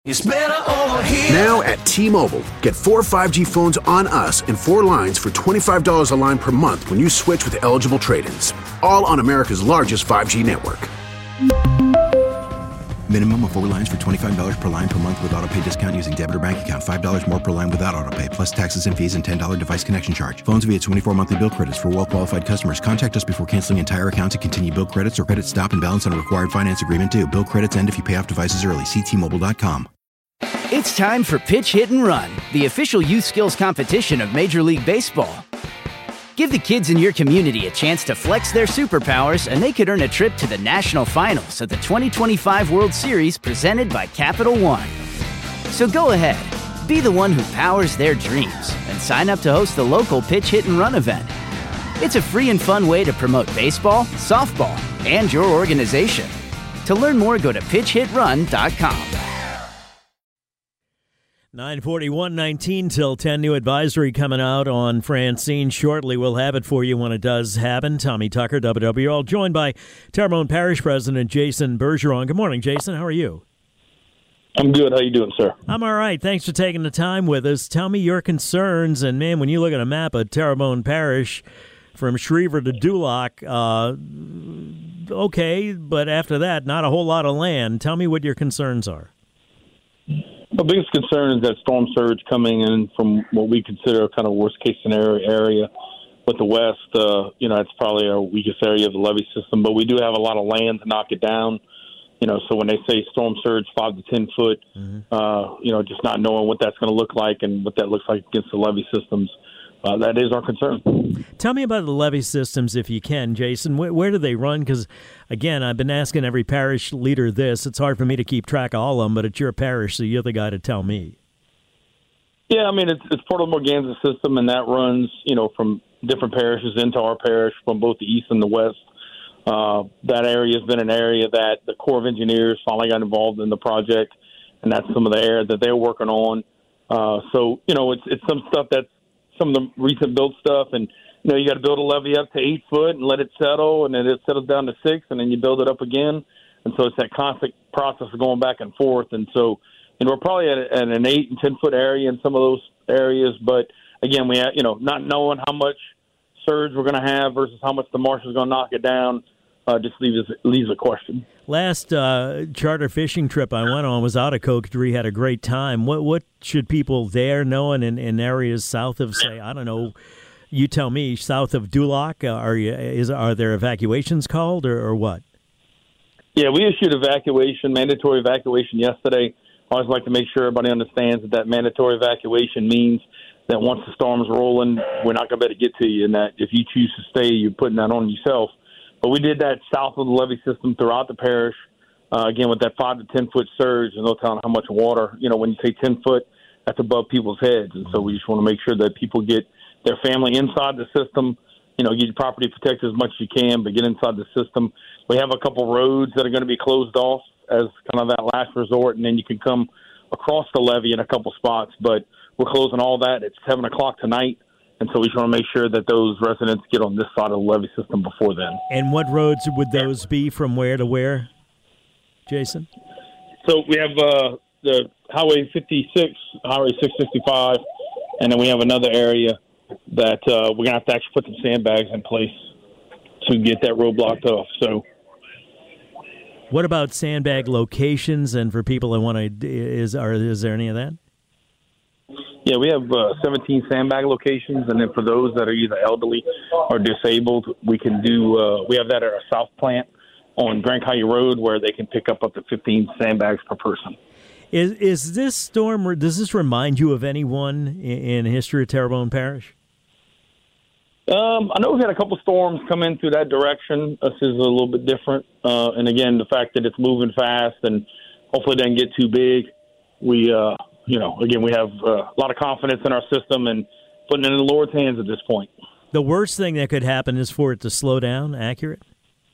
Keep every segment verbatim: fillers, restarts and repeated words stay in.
It's better over here. Now at T-Mobile, get four five G phones on us and four lines for twenty-five dollars a line per month when you switch with eligible trade-ins. All on America's largest five G network. Minimum of four lines for twenty-five dollars per line per month with autopay discount using debit or bank account. five dollars more per line without autopay, plus taxes and fees and ten dollars device connection charge. Phones via twenty-four monthly bill credits for well-qualified customers. Contact us before canceling entire account to continue bill credits or credit stop and balance on a required finance agreement due. Bill credits end if you pay off devices early. See T Mobile dot com. It's time for Pitch, Hit, and Run, the official youth skills competition of Major League Baseball. Give the kids in your community a chance to flex their superpowers, and they could earn a trip to the national finals of the twenty twenty-five World Series presented by Capital One. So go ahead, be the one who powers their dreams, and sign up to host the local Pitch, Hit, and Run event. It's a free and fun way to promote baseball, softball, and your organization. To learn more, go to pitch hit run dot com. nine forty-one nineteen till ten. New advisory coming out on Francine shortly. We'll have it for you when it does happen. Tommy Tucker, W W L, joined by Terrebonne Parish President Jason Bergeron. Good morning, Jason. How are you? I'm good. How you doing, sir? I'm all right. Thanks for taking the time with us. Tell me your concerns. And, man, when you look at a map of Terrebonne Parish from Schriever to Duloc, uh, okay, but after that, not a whole lot of land. Tell me what your concerns are. The biggest concern is that storm surge coming in from what we consider kind of worst-case scenario area. With the west, uh, you know, it's probably our weakest area of the levee system, but we do have a lot of land to knock it down. You know, so when they say storm surge five to ten foot, mm-hmm. uh, you know, just not knowing what that's going to look like and what that looks like against the levee systems, uh, that is our concern. Tell me about the levee systems if you can, Jason. Where, where do they run? Because, again, I've been asking every parish leader this. It's hard for me to keep track of all of them, but it's your parish, so you're the guy to tell me. Yeah, I mean, it's, it's part of the Morganza system, and that runs, you know, from different parishes into our parish from both the east and the west. Uh, that area has been an area that the Corps of Engineers finally got involved in the project, and that's some of the area that they're working on. Uh, so, you know, it's it's some stuff that's some of the recent built stuff, and, you know, you got to build a levee up to eight foot and let it settle, and then it settles down to six, and then you build it up again. And so it's that constant process of going back and forth. And so, you know, we're probably at, at an eight and ten foot area in some of those areas, but again, we have, you know, not knowing how much surge we're going to have versus how much the marsh is going to knock it down. Uh, just leaves leaves a question. Last uh, charter fishing trip I went on was out of Cocodrie. Had a great time. What what should people there know in, in areas south of, say, I don't know, you tell me, south of Duloc? Uh, are you is are there evacuations called or, or what? Yeah, we issued evacuation, mandatory evacuation yesterday. I always like to make sure everybody understands that that mandatory evacuation means that once the storm's rolling, we're not going to be able to get to you, and that if you choose to stay, you're putting that on yourself. But we did that south of the levee system throughout the parish, uh, again, with that five to ten foot surge, and no telling how much water. You know, when you say ten foot, that's above people's heads. And so we just want to make sure that people get their family inside the system, you know, get your property protected as much as you can, but get inside the system. We have a couple roads that are going to be closed off as kind of that last resort, and then you can come across the levee in a couple spots. But we're closing all that at seven o'clock tonight. And so we just want to make sure that those residents get on this side of the levee system before then. And what roads would those be from where to where, Jason? So we have uh, the Highway fifty-six, Highway six sixty-five, and then we have another area that uh, we're going to have to actually put some sandbags in place to get that road blocked off. So, what about sandbag locations? And for people that want to, is are is there any of that? Yeah, we have uh, seventeen sandbag locations, and then for those that are either elderly or disabled, we can do. Uh, we have that at our south plant on Grand Caillou Road, where they can pick up up to fifteen sandbags per person. Is is this storm? Does this remind you of anyone in, in history of Terrebonne Parish? Um, I know we've had a couple storms come in through that direction. This is a little bit different, uh, and again, the fact that it's moving fast and hopefully it doesn't get too big. We. Uh, You know, again, we have uh, a lot of confidence in our system and putting it in the Lord's hands at this point. The worst thing that could happen is for it to slow down, accurate?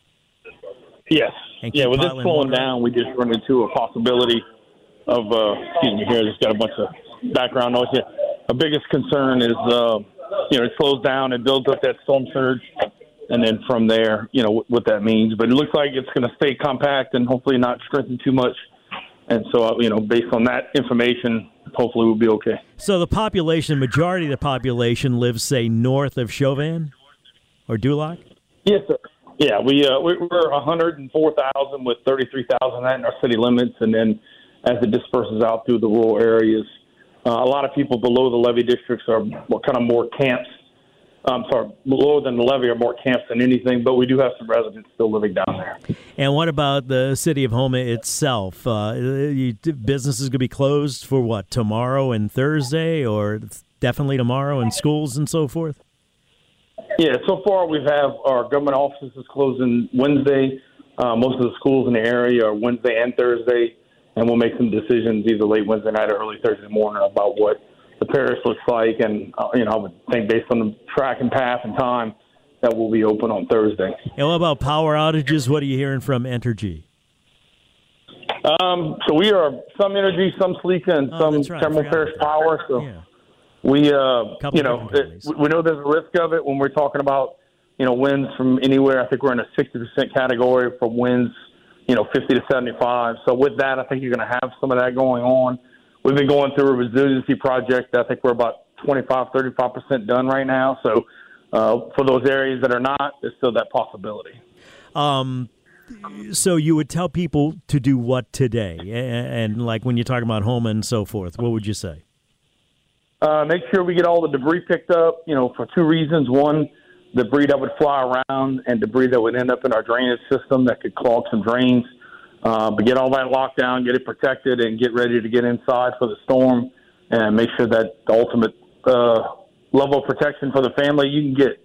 Yes. Yeah, with this slowing down, we just run into a possibility of, uh, excuse me here, just got a bunch of background noise here. Our biggest concern is, uh, you know, it slows down and builds up that storm surge, and then from there, you know, what that means. But it looks like it's going to stay compact and hopefully not strengthen too much And so, uh, you know, based on that information, hopefully we'll be okay. So the population, majority of the population lives, say, north of Chauvin or Duloc? Yes, sir. Yeah, we, uh, we're one hundred four thousand with thirty-three thousand that in our city limits. And then as it disperses out through the rural areas, uh, a lot of people below the levee districts are more, kind of more camps. I'm sorry, lower than the levee are more camps than anything, but we do have some residents still living down there. And what about the city of Houma itself? Uh, you, businesses going to be closed for what, tomorrow and Thursday, or definitely tomorrow, and schools and so forth? Yeah, so far we have our government offices closing Wednesday. Uh, most of the schools in the area are Wednesday and Thursday, and we'll make some decisions either late Wednesday night or early Thursday morning about what the parish looks like, and uh, you know, I would think based on the track and path and time that will be open on Thursday. And what about power outages? What are you hearing from Entergy? Um, so we are some Energy, some Sleeka, and oh, some right. Thermal Parish Power. So yeah. we, uh, Couple you know, it, we know there's a risk of it when we're talking about, you know, winds from anywhere. I think we're in a sixty percent category for winds, you know, fifty to seventy-five. So with that, I think you're going to have some of that going on. We've been going through a resiliency project. I think we're about twenty-five, thirty-five percent done right now. So uh, for those areas that are not, there's still that possibility. Um, so you would tell people to do what today? And, and like when you're talking about Houma and so forth, what would you say? Uh, make sure we get all the debris picked up, you know, for two reasons. One, debris that would fly around and debris that would end up in our drainage system that could clog some drains. Uh, but get all that locked down, get it protected, and get ready to get inside for the storm, and make sure that the ultimate uh, level of protection for the family you can get.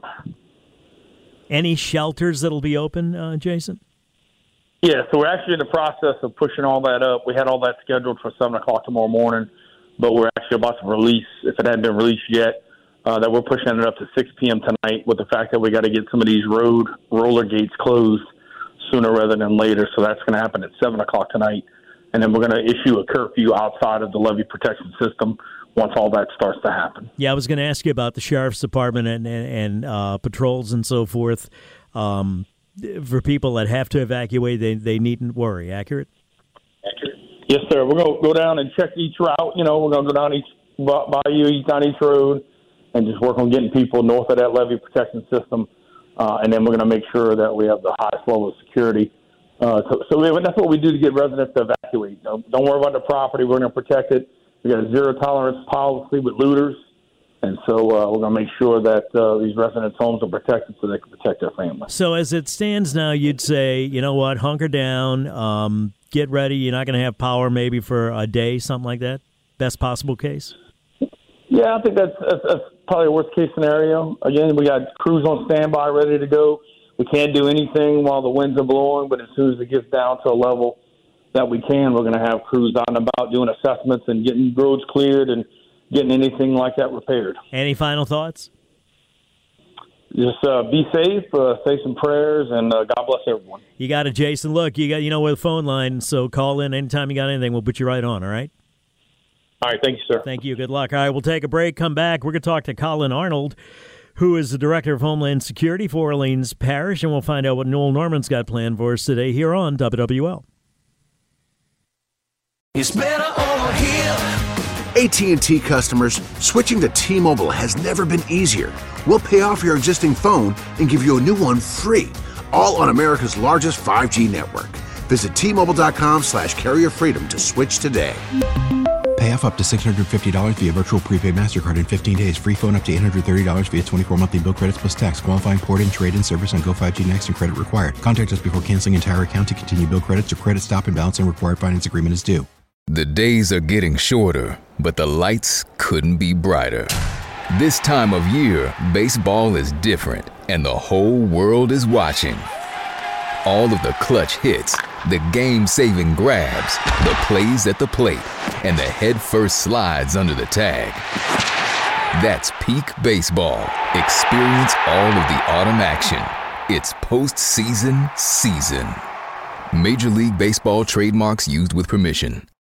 Any shelters that'll be open, uh, Jason? Yeah, so we're actually in the process of pushing all that up. We had all that scheduled for seven o'clock tomorrow morning, but we're actually about to release, if it hadn't been released yet, uh, that we're pushing it up to six p.m. tonight with the fact that we got to get some of these road roller gates closed sooner rather than later. So that's going to happen at seven o'clock tonight. And then we're going to issue a curfew outside of the levee protection system once all that starts to happen. Yeah, I was going to ask you about the sheriff's department and, and, and uh, patrols and so forth. Um, for people that have to evacuate, they, they needn't worry. Accurate? Accurate. Yes, sir. We're going to go down and check each route. You know, we're going to go down each bayou, each down each road, and just work on getting people north of that levee protection system. Uh, and then we're going to make sure that we have the highest level of security. Uh, so so we, that's what we do to get residents to evacuate. Don't, don't worry about the property. We're going to protect it. We got a zero-tolerance policy with looters. And so uh, we're going to make sure that uh, these residents' homes are protected so they can protect their families. So as it stands now, you'd say, you know what, hunker down, um, get ready. You're not going to have power maybe for a day, something like that? Best possible case? Yeah, I think that's, that's, that's probably a worst-case scenario. Again, we got crews on standby ready to go. We can't do anything while the winds are blowing, but as soon as it gets down to a level that we can, we're going to have crews out and about doing assessments and getting roads cleared and getting anything like that repaired. Any final thoughts? Just uh, be safe, uh, say some prayers, and uh, God bless everyone. You got it, Jason. Look, you got you know where the phone line, so call in anytime you got anything. We'll put you right on, all right? All right, thank you, sir. Thank you. Good luck. All right, we'll take a break, come back. We're going to talk to Colin Arnold, who is the Director of Homeland Security for Orleans Parish, and we'll find out what Noel Norman's got planned for us today here on W W L. It's better over here. A T and T customers, switching to T-Mobile has never been easier. We'll pay off your existing phone and give you a new one free, all on America's largest five G network. Visit T-Mobile.com slash carrier freedom to switch today. Pay off up to six hundred fifty dollars via virtual prepaid MasterCard in fifteen days. Free phone up to eight hundred thirty dollars via twenty-four monthly bill credits plus tax. Qualifying port and trade-in service on Go five G Next and credit required. Contact us before canceling entire account to continue bill credits or credit stop and balance and required finance agreement is due. The days are getting shorter, but the lights couldn't be brighter. This time of year, baseball is different, and the whole world is watching. All of the clutch hits, the game-saving grabs, the plays at the plate, and the head-first slides under the tag. That's peak baseball. Experience all of the autumn action. It's postseason season. Major League Baseball trademarks used with permission.